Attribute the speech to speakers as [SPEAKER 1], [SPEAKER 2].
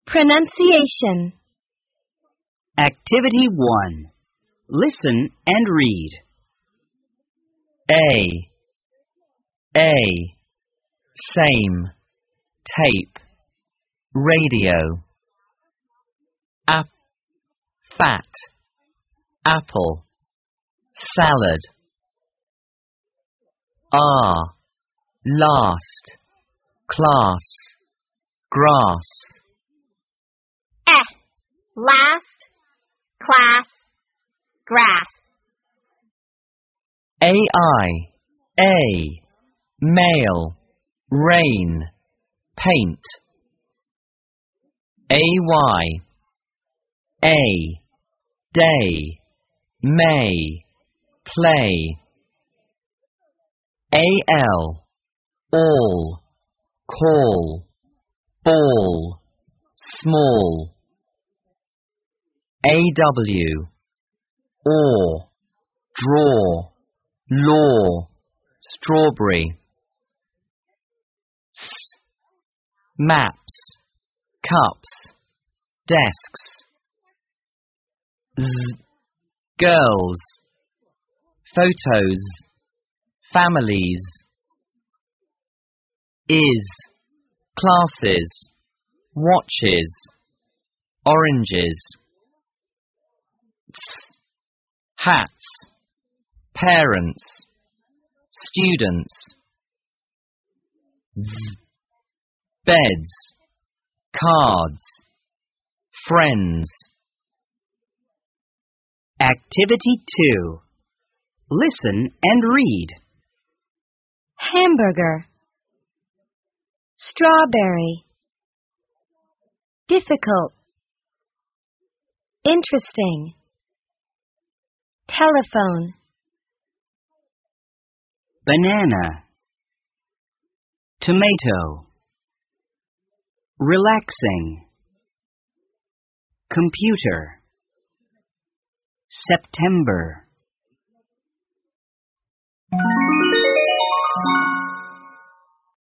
[SPEAKER 1] Pronunciation.
[SPEAKER 2] Activity 1. Listen and read.
[SPEAKER 3] A, same, tape, radio. Fat, apple, salad. R, last, class, grass.
[SPEAKER 1] Last, class, grass.
[SPEAKER 3] A, male, rain, paint. A, day, may, play. All, call, ball, small. Or, draw, law, strawberry. Maps, cups, desks. Girls, photos, families. Classes, watches, oranges. Hats, parents, students. Beds, cards, friends.
[SPEAKER 2] Activity 2. Listen and read.
[SPEAKER 1] Hamburger. Strawberry. Difficult. Interesting. Telephone.
[SPEAKER 2] Banana. Tomato. Relaxing. Computer. September.